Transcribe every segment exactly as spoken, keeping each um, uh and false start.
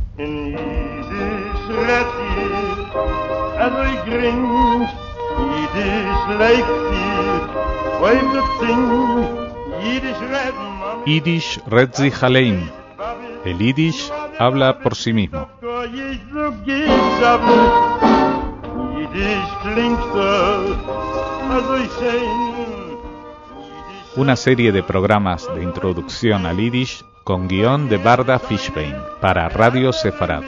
In Yiddish redt also ich gring, Yiddish leikt weil du sing, Yiddish redt Yiddish redt sich allein. El Yiddish habla por sí mismo. Una serie de programas de introducción al Yiddish con guión de Barda Fishbein para Radio Sefarad.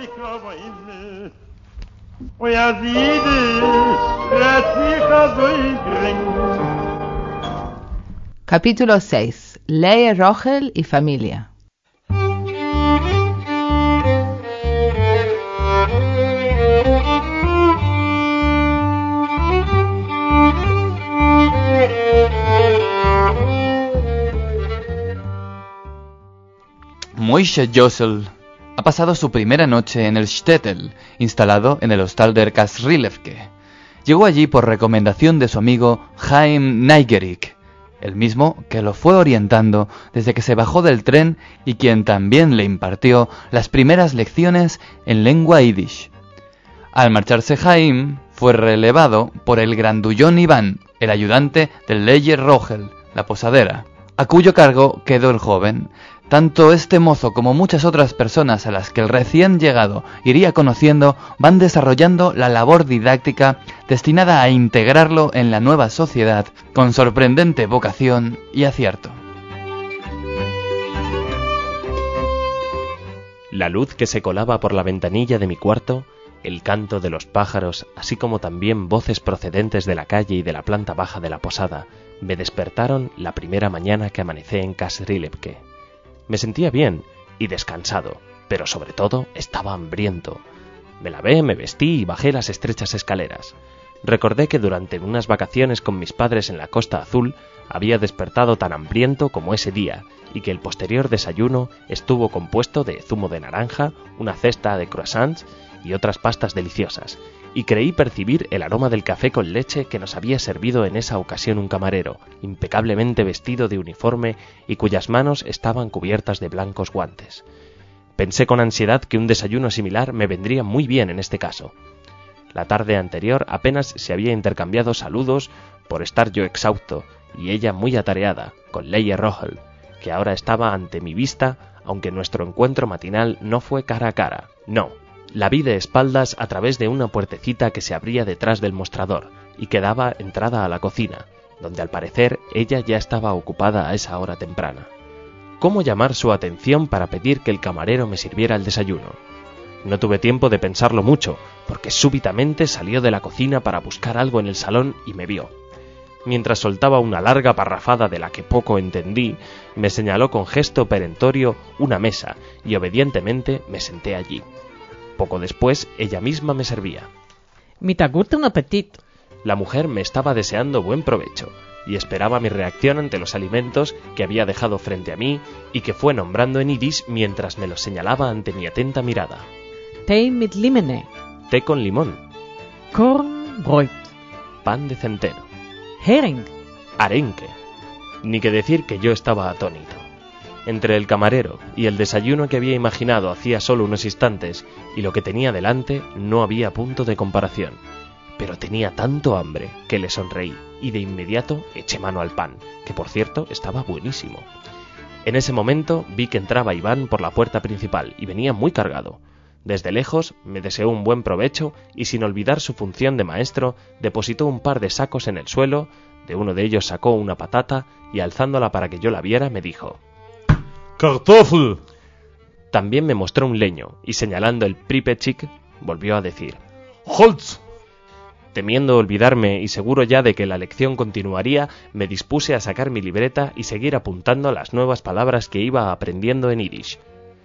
Capítulo seis. Leah Rochel y familia. Moishe Jossel ha pasado su primera noche en el Shtetl, instalado en el hostal de Kasrilevke. Llegó allí por recomendación de su amigo Chaim Neigerik, el mismo que lo fue orientando desde que se bajó del tren y quien también le impartió las primeras lecciones en lengua yiddish. Al marcharse Chaim, fue relevado por el grandullón Iván, el ayudante del Leah Rochel, la posadera, a cuyo cargo quedó el joven. Tanto este mozo como muchas otras personas a las que el recién llegado iría conociendo van desarrollando la labor didáctica destinada a integrarlo en la nueva sociedad con sorprendente vocación y acierto. La luz que se colaba por la ventanilla de mi cuarto, el canto de los pájaros, así como también voces procedentes de la calle y de la planta baja de la posada, me despertaron la primera mañana que amanecí en Kasrilevke. Me sentía bien y descansado, pero sobre todo estaba hambriento. Me lavé, me vestí y bajé las estrechas escaleras. Recordé que durante unas vacaciones con mis padres en la Costa Azul había despertado tan hambriento como ese día y que el posterior desayuno estuvo compuesto de zumo de naranja, una cesta de croissants y otras pastas deliciosas, y creí percibir el aroma del café con leche que nos había servido en esa ocasión un camarero, impecablemente vestido de uniforme y cuyas manos estaban cubiertas de blancos guantes. Pensé con ansiedad que un desayuno similar me vendría muy bien en este caso. La tarde anterior apenas se había intercambiado saludos por estar yo exhausto y ella muy atareada, con Leah Rochel, que ahora estaba ante mi vista, aunque nuestro encuentro matinal no fue cara a cara, no. La vi de espaldas a través de una puertecita que se abría detrás del mostrador y que daba entrada a la cocina, donde al parecer ella ya estaba ocupada a esa hora temprana. ¿Cómo llamar su atención para pedir que el camarero me sirviera el desayuno? No tuve tiempo de pensarlo mucho, porque súbitamente salió de la cocina para buscar algo en el salón y me vio. Mientras soltaba una larga parrafada de la que poco entendí, me señaló con gesto perentorio una mesa y obedientemente me senté allí. Poco después, ella misma me servía. Mit a guten Appetit. La mujer me estaba deseando buen provecho y esperaba mi reacción ante los alimentos que había dejado frente a mí y que fue nombrando en yiddish mientras me los señalaba ante mi atenta mirada. Tee mit Limone. Té con limón. Kornbrot. Pan de centeno. Hering. Arenque. Ni que decir que yo estaba atónito. Entre el camarero y el desayuno que había imaginado hacía solo unos instantes y lo que tenía delante no había punto de comparación. Pero tenía tanto hambre que le sonreí y de inmediato eché mano al pan, que por cierto estaba buenísimo. En ese momento vi que entraba Iván por la puerta principal y venía muy cargado. Desde lejos me deseó un buen provecho y sin olvidar su función de maestro depositó un par de sacos en el suelo, de uno de ellos sacó una patata y alzándola para que yo la viera me dijo: ¡Kartoffel! También me mostró un leño y señalando el Pripetchik volvió a decir: ¡Holz! Temiendo olvidarme y seguro ya de que la lección continuaría, me dispuse a sacar mi libreta y seguir apuntando las nuevas palabras que iba aprendiendo en yiddish.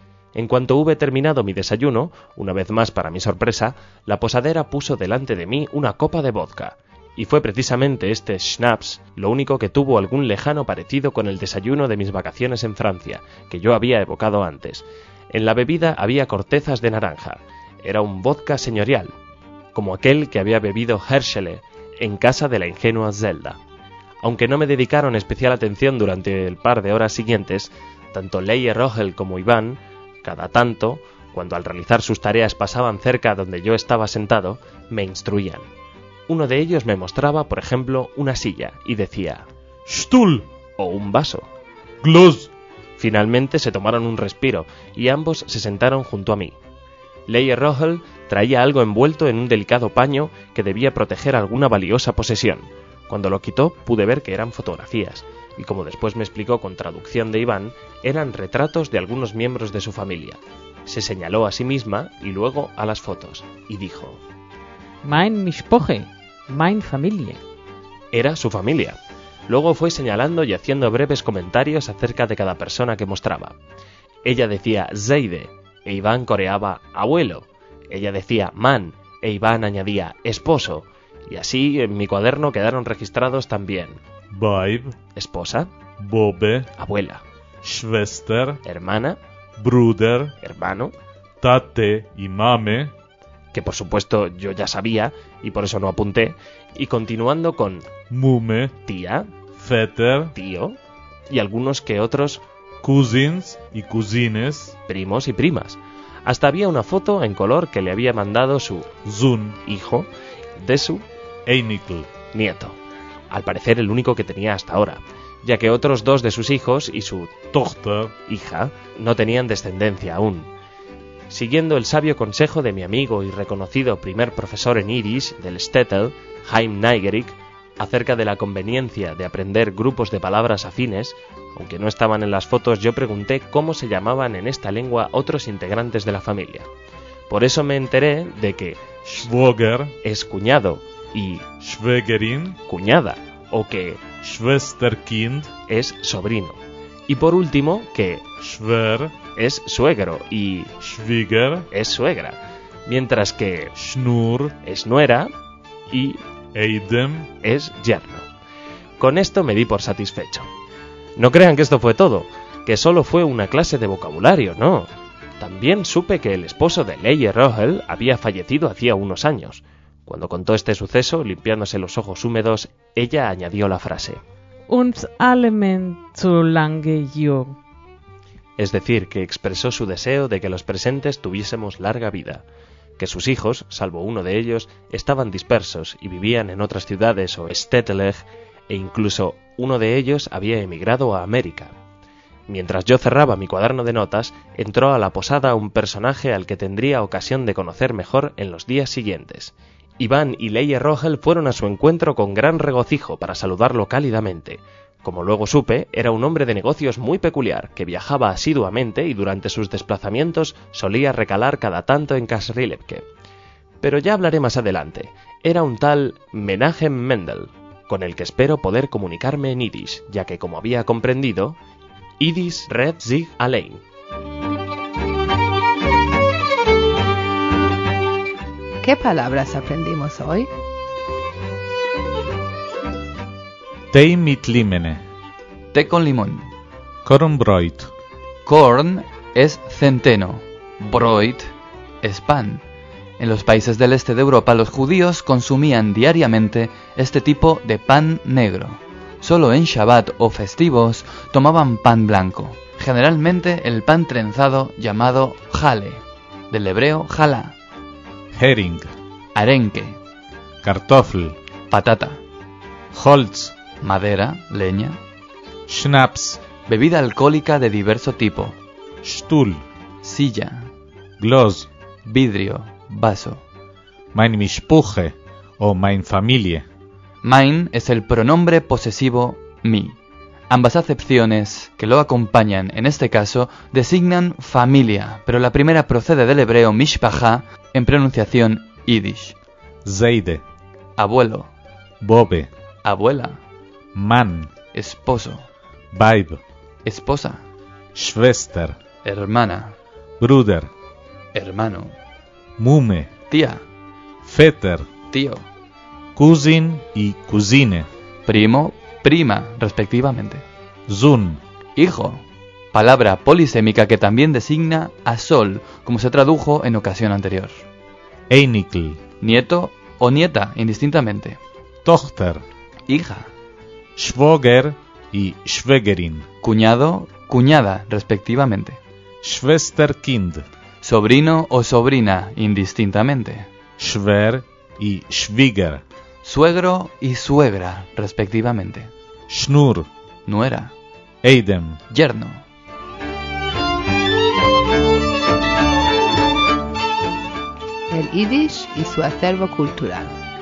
En cuanto hube terminado mi desayuno, una vez más para mi sorpresa, la posadera puso delante de mí una copa de vodka, y fue precisamente este schnapps lo único que tuvo algún lejano parecido con el desayuno de mis vacaciones en Francia, que yo había evocado antes. En la bebida había cortezas de naranja. Era un vodka señorial, como aquel que había bebido Herschele en casa de la ingenua Zelda. Aunque no me dedicaron especial atención durante el par de horas siguientes, tanto Leah Rochel como Iván, cada tanto, cuando al realizar sus tareas pasaban cerca donde yo estaba sentado, me instruían. Uno de ellos me mostraba, por ejemplo, una silla y decía Stuhl o un vaso. Glas. Finalmente se tomaron un respiro y ambos se sentaron junto a mí. Leie Rohel traía algo envuelto en un delicado paño que debía proteger alguna valiosa posesión. Cuando lo quitó pude ver que eran fotografías, y como después me explicó con traducción de Iván, eran retratos de algunos miembros de su familia. Se señaló a sí misma y luego a las fotos, y dijo: Mein Mishpoche, mein Familie. Era su familia. Luego fue señalando y haciendo breves comentarios acerca de cada persona que mostraba. Ella decía Zeide, e Iván coreaba abuelo. Ella decía man, e Iván añadía esposo. Y así en mi cuaderno quedaron registrados también Weib, esposa, Bobe, abuela, Schwester, hermana, Bruder, hermano, Tate y Mame, que por supuesto yo ya sabía y por eso no apunté, y continuando con Mume, tía, Vetter, tío y algunos que otros Cousins y Cousines, primos y primas. Hasta había una foto en color que le había mandado su Sohn, hijo de su Einikl, nieto, al parecer el único que tenía hasta ahora, ya que otros dos de sus hijos y su Tochter, hija no tenían descendencia aún. Siguiendo el sabio consejo de mi amigo y reconocido primer profesor en Yiddish del Shtetl, Chaim Neigerik, acerca de la conveniencia de aprender grupos de palabras afines, aunque no estaban en las fotos, yo pregunté cómo se llamaban en esta lengua otros integrantes de la familia. Por eso me enteré de que Schwager, es cuñado y Schwägerin, cuñada, o que Schwesterkind, es sobrino. Y por último, que Schwer, es suegro y Schwieger, es suegra, mientras que Schnur, es nuera y Eidem, es yerno. Con esto me di por satisfecho. No crean que esto fue todo, que solo fue una clase de vocabulario, no. También supe que el esposo de Leie Rohel había fallecido hacía unos años. Cuando contó este suceso, limpiándose los ojos húmedos, ella añadió la frase: Uns allemen zu lange Jür. Es decir, que expresó su deseo de que los presentes tuviésemos larga vida, que sus hijos, salvo uno de ellos, estaban dispersos y vivían en otras ciudades o Stetteleg, e incluso uno de ellos había emigrado a América. Mientras yo cerraba mi cuaderno de notas, entró a la posada un personaje al que tendría ocasión de conocer mejor en los días siguientes. Iván y Leie Rohel fueron a su encuentro con gran regocijo para saludarlo cálidamente. Como luego supe, era un hombre de negocios muy peculiar, que viajaba asiduamente y durante sus desplazamientos solía recalar cada tanto en Kasrilevke. Pero ya hablaré más adelante. Era un tal Menachem Mendel, con el que espero poder comunicarme en Yiddish, ya que, como había comprendido, Yiddish redt sich allein. ¿Qué palabras aprendimos hoy? Tei mit Limene, Té con limón. Kornbräut, Korn es centeno. Broit es pan. En los países del este de Europa los judíos consumían diariamente este tipo de pan negro. Solo en Shabbat o festivos tomaban pan blanco, generalmente el pan trenzado llamado jale, del hebreo jalá. Hering, Arenque, Kartoffel, patata, Holz, madera, leña, Schnaps, bebida alcohólica de diverso tipo, Stuhl, silla, Glas, vidrio, vaso. Mein Mishpuche o Mein Familie. Mein es el pronombre posesivo mi. Ambas acepciones que lo acompañan en este caso designan familia, pero la primera procede del hebreo mishpacha en pronunciación yiddish. Zeide, Abuelo, Bobe, abuela, Mann, esposo, Weib, esposa, Schwester, hermana, Bruder, hermano, Mume, tía, Vetter, tío, Cousin y Cousine, primo, prima, respectivamente. Sohn, Hijo, palabra polisémica que también designa a sol, como se tradujo en ocasión anterior. Einikl, Nieto o nieta, indistintamente. Tochter, Hija, Schwager y Schwägerin, cuñado, cuñada, respectivamente. Schwesterkind, sobrino o sobrina, indistintamente. Schwer y Schwieger. Suegro y suegra, respectivamente. Schnur. Nuera. Eidem. Yerno. El Yiddish y su acervo cultural.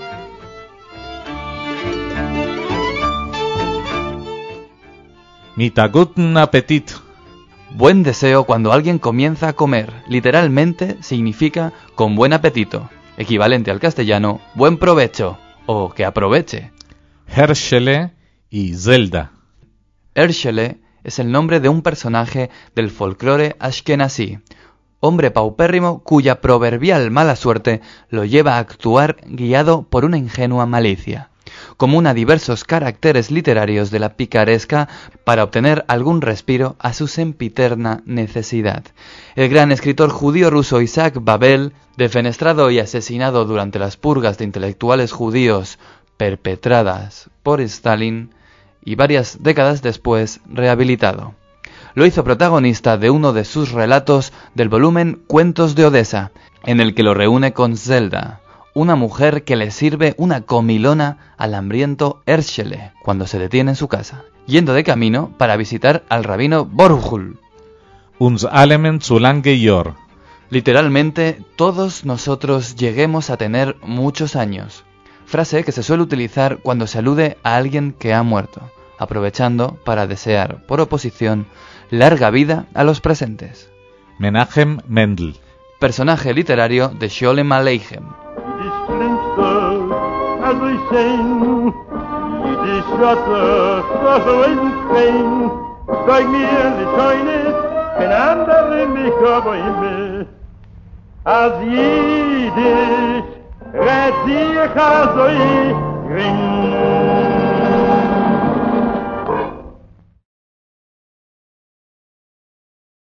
Mit a guten Appetit. Buen deseo cuando alguien comienza a comer. Literalmente significa con buen apetito. Equivalente al castellano, buen provecho o que aproveche. Herschele y Zelda. Herschele es el nombre de un personaje del folclore ashkenazí, hombre paupérrimo cuya proverbial mala suerte lo lleva a actuar guiado por una ingenua malicia. Común a diversos caracteres literarios de la picaresca para obtener algún respiro a su sempiterna necesidad. El gran escritor judío ruso Isaac Babel, defenestrado y asesinado durante las purgas de intelectuales judíos perpetradas por Stalin, y varias décadas después rehabilitado. Lo hizo protagonista de uno de sus relatos del volumen Cuentos de Odessa, en el que lo reúne con Zelda, una mujer que le sirve una comilona al hambriento Herschele cuando se detiene en su casa, yendo de camino para visitar al rabino Borjul. Uns allemen zu lange Jor. Literalmente, todos nosotros lleguemos a tener muchos años. Frase que se suele utilizar cuando se alude a alguien que ha muerto, aprovechando para desear, por oposición, larga vida a los presentes. Menachem Mendel. Personaje literario de Sholem Aleichem. Red sich also ich,